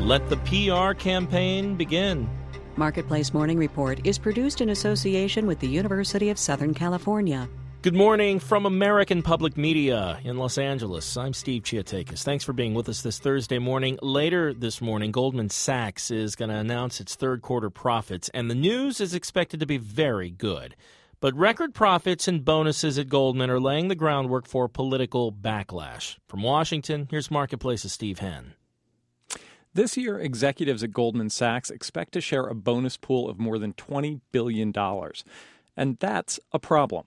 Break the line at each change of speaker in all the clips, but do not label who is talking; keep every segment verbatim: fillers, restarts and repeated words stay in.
Let the P R campaign begin.
Marketplace Morning Report is produced in association with the University of Southern California.
Good morning from American Public Media in Los Angeles. I'm Steve Chiatakis. Thanks for being with us this Thursday morning. Later this morning, Goldman Sachs is going to announce its third quarter profits, and the news is expected to be very good. But record profits and bonuses at Goldman are laying the groundwork for political backlash. From Washington, here's Marketplace's Steve Henn.
This year, executives at Goldman Sachs expect to share a bonus pool of more than twenty billion dollars. And that's a problem.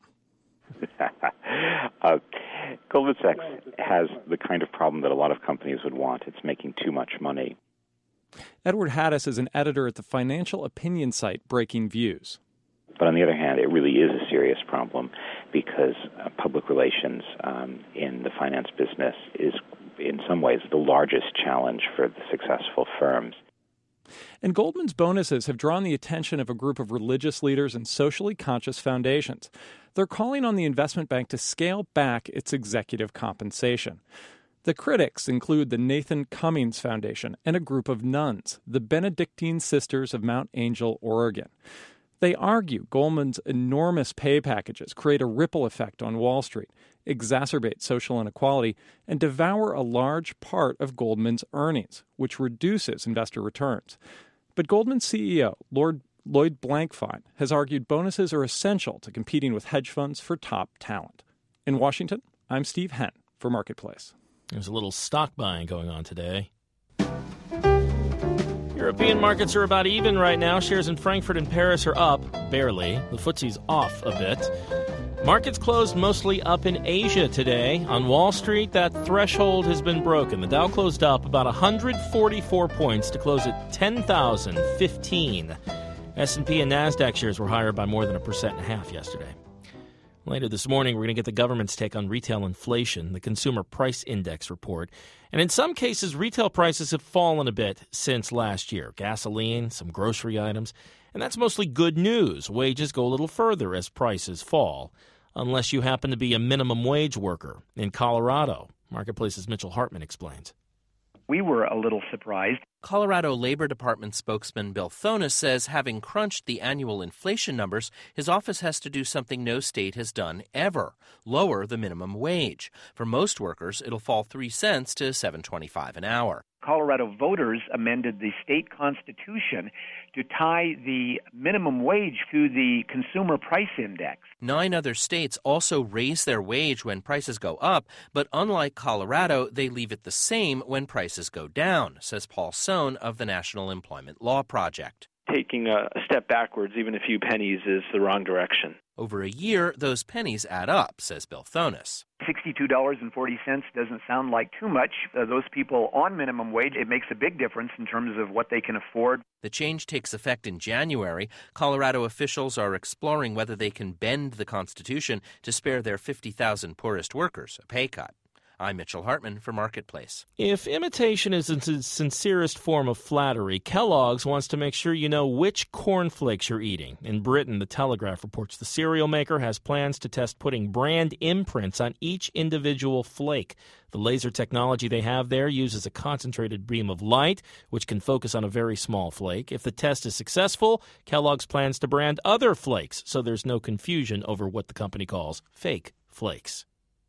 uh, Goldman Sachs has the kind of problem that a lot of companies would want. It's making too much money.
Edward Haddis is an editor at the financial opinion site Breaking Views.
But on the other hand, it really is a serious problem because uh, public relations um, in the finance business is, in some ways, the largest challenge for the successful firms.
And Goldman's bonuses have drawn the attention of a group of religious leaders and socially conscious foundations. They're calling on the investment bank to scale back its executive compensation. The critics include the Nathan Cummings Foundation and a group of nuns, the Benedictine Sisters of Mount Angel, Oregon. They argue Goldman's enormous pay packages create a ripple effect on Wall Street, exacerbate social inequality, and devour a large part of Goldman's earnings, which reduces investor returns. But Goldman's C E O, Lord Lloyd Blankfein, has argued bonuses are essential to competing with hedge funds for top talent. In Washington, I'm Steve Henn for Marketplace.
There's a little stock buying going on today. European markets are about even right now. Shares in Frankfurt and Paris are up, barely. The F T S E's off a bit. Markets closed mostly up in Asia today. On Wall Street, that threshold has been broken. The Dow closed up about one hundred forty-four points to close at ten thousand fifteen. S and P and NASDAQ shares were higher by more than a percent and a half yesterday. Later this morning, we're going to get the government's take on retail inflation, the Consumer Price Index report. And in some cases, retail prices have fallen a bit since last year. Gasoline, some grocery items. And that's mostly good news. Wages go a little further as prices fall, unless you happen to be a minimum wage worker in Colorado. Marketplace's Mitchell Hartman explains.
We were a little surprised.
Colorado Labor Department spokesman Bill Thonis says having crunched the annual inflation numbers, his office has to do something no state has done ever, lower the minimum wage. For most workers, it'll fall three cents to seven twenty-five an hour.
Colorado voters amended the state constitution to tie the minimum wage to the Consumer Price Index.
Nine other states also raise their wage when prices go up, but unlike Colorado, they leave it the same when prices go down, says Paul Sohn of the National Employment Law Project.
Taking a step backwards, even a few pennies, is the wrong direction.
Over a year, those pennies add up, says Bill Thonis.
sixty-two dollars and forty cents doesn't sound like too much. Uh, those people on minimum wage, it makes a big difference in terms of what they can afford.
The change takes effect in January. Colorado officials are exploring whether they can bend the Constitution to spare their fifty thousand poorest workers a pay cut. I'm Mitchell Hartman for Marketplace.
If imitation is the sincerest form of flattery, Kellogg's wants to make sure you know which cornflakes you're eating. In Britain, The Telegraph reports the cereal maker has plans to test putting brand imprints on each individual flake. The laser technology they have there uses a concentrated beam of light, which can focus on a very small flake. If the test is successful, Kellogg's plans to brand other flakes, so there's no confusion over what the company calls fake flakes.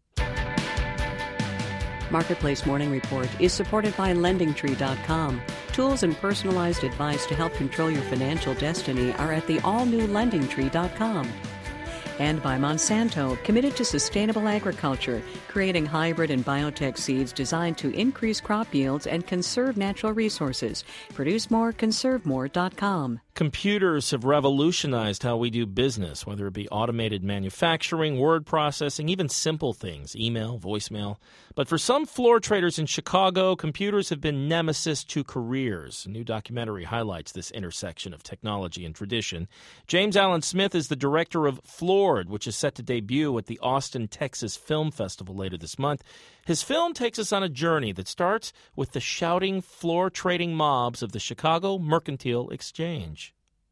Marketplace Morning Report is supported by Lending Tree dot com. Tools and personalized advice to help control your financial destiny are at the all-new Lending Tree dot com. And by Monsanto, committed to sustainable agriculture, creating hybrid and biotech seeds designed to increase crop yields and conserve natural resources. Produce more, conserve more dot com.
Computers have revolutionized how we do business, whether it be automated manufacturing, word processing, even simple things, email, voicemail. But for some floor traders in Chicago, computers have been nemesis to careers. A new documentary highlights this intersection of technology and tradition. James Allen Smith is the director of Floored, which is set to debut at the Austin, Texas Film Festival later this month. His film takes us on a journey that starts with the shouting floor trading mobs of the Chicago Mercantile Exchange.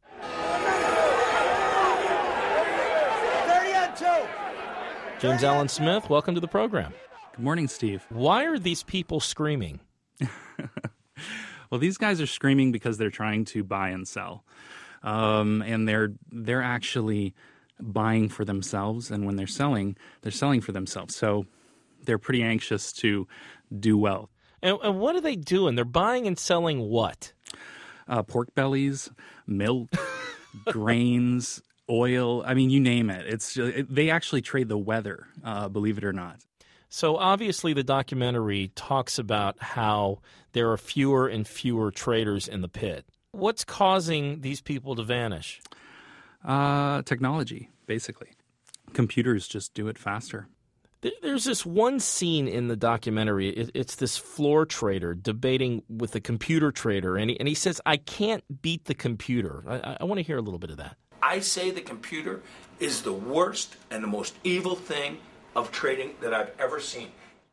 James Allen Smith, welcome to the program.
Good morning, Steve.
Why are these people screaming?
Well, Well, these guys are screaming because they're trying to buy and sell. Um, and they're they're actually buying for themselves, and when they're selling, they're selling for themselves. So they're pretty anxious to do well.
And, and what are they doing? They're buying and selling what?
Uh, pork bellies, milk, grains, oil. I mean, you name it. It's just, they actually trade the weather, uh, believe it or not.
So obviously the documentary talks about how there are fewer and fewer traders in the pit. What's causing these people to vanish?
Uh, technology, basically. Computers just do it faster.
There's this one scene in the documentary. It's this floor trader debating with a computer trader, and he, and he says, I can't beat the computer. I, I want to hear a little bit of that.
I say the computer is the worst and the most evil thing of trading that I've ever seen.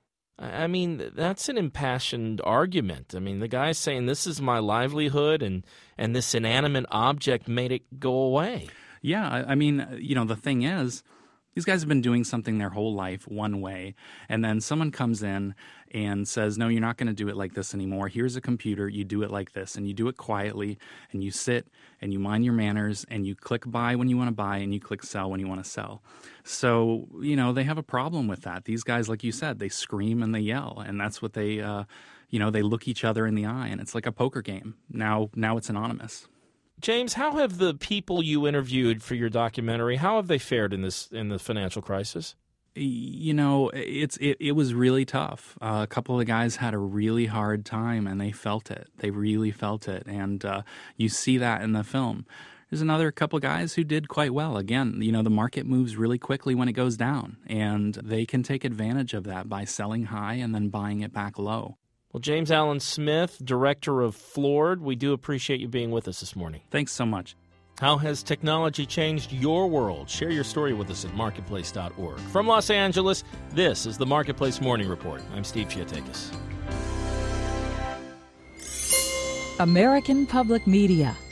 I mean, that's an impassioned argument. I mean, the guy's saying this is my livelihood, and, and this inanimate object made it go away.
Yeah, I, I mean, you know, the thing is, these guys have been doing something their whole life one way, and then someone comes in and says, no, you're not going to do it like this anymore. Here's a computer. You do it like this, and you do it quietly, and you sit, and you mind your manners, and you click buy when you want to buy, and you click sell when you want to sell. So, you know, they have a problem with that. These guys, like you said, they scream and they yell, and that's what they, uh, you know, they look each other in the eye, and it's like a poker game. Now, now it's anonymous.
James, how have the people you interviewed for your documentary, how have they fared in this in the financial crisis?
You know, it's it, it was really tough. Uh, a couple of the guys had a really hard time, and they felt it. They really felt it, and uh, you see that in the film. There's another couple of guys who did quite well. Again, you know, the market moves really quickly when it goes down, and they can take advantage of that by selling high and then buying it back low.
Well, James Allen Smith, director of Floored, we do appreciate you being with us this morning.
Thanks so much.
How has technology changed your world? Share your story with us at marketplace dot org. From Los Angeles, this is the Marketplace Morning Report. I'm Steve Chiatakis.
American Public Media